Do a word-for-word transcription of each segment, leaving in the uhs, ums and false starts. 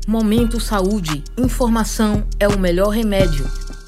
Momento Saúde. Informação é o melhor remédio.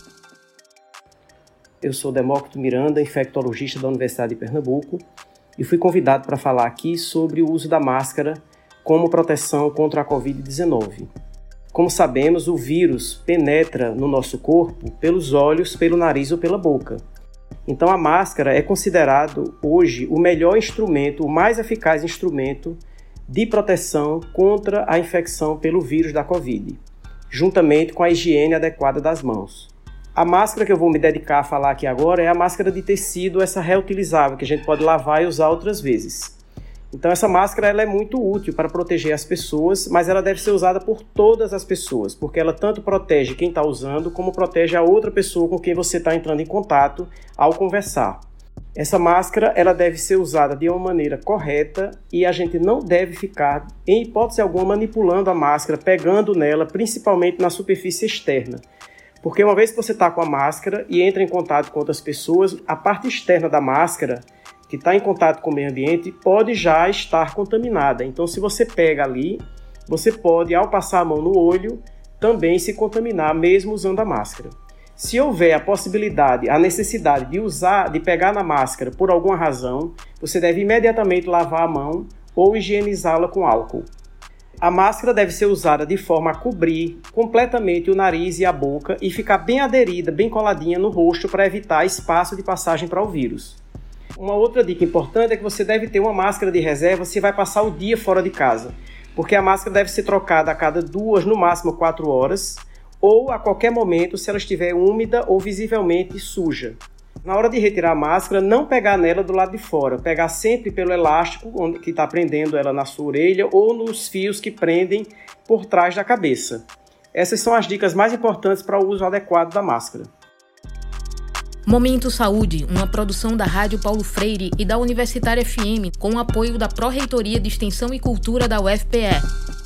Eu sou Demócrito Miranda, infectologista da Universidade de Pernambuco, e fui convidado para falar aqui sobre o uso da máscara como proteção contra a covid dezenove. Como sabemos, o vírus penetra no nosso corpo pelos olhos, pelo nariz ou pela boca. Então a máscara é considerado hoje o melhor instrumento, o mais eficaz instrumento de proteção contra a infecção pelo vírus da Covid, juntamente com a higiene adequada das mãos. A máscara que eu vou me dedicar a falar aqui agora é a máscara de tecido, essa reutilizável, que a gente pode lavar e usar outras vezes. Então essa máscara ela é muito útil para proteger as pessoas, mas ela deve ser usada por todas as pessoas, porque ela tanto protege quem está usando, como protege a outra pessoa com quem você está entrando em contato ao conversar. Essa máscara ela deve ser usada de uma maneira correta e a gente não deve ficar, em hipótese alguma, manipulando a máscara, pegando nela, principalmente na superfície externa. Porque uma vez que você está com a máscara e entra em contato com outras pessoas, a parte externa da máscara, que está em contato com o meio ambiente, pode já estar contaminada. Então, se você pega ali, você pode, ao passar a mão no olho, também se contaminar, mesmo usando a máscara. Se houver a possibilidade, a necessidade de usar, de pegar na máscara por alguma razão, você deve imediatamente lavar a mão ou higienizá-la com álcool. A máscara deve ser usada de forma a cobrir completamente o nariz e a boca e ficar bem aderida, bem coladinha no rosto para evitar espaço de passagem para o vírus. Uma outra dica importante é que você deve ter uma máscara de reserva se vai passar o dia fora de casa, porque a máscara deve ser trocada a cada duas, no máximo quatro horas, ou a qualquer momento se ela estiver úmida ou visivelmente suja. Na hora de retirar a máscara, não pegar nela do lado de fora, pegar sempre pelo elástico onde, que está prendendo ela na sua orelha ou nos fios que prendem por trás da cabeça. Essas são as dicas mais importantes para o uso adequado da máscara. Momento Saúde, uma produção da Rádio Paulo Freire e da Universitária F M, com o apoio da Pró-Reitoria de Extensão e Cultura da U F P E.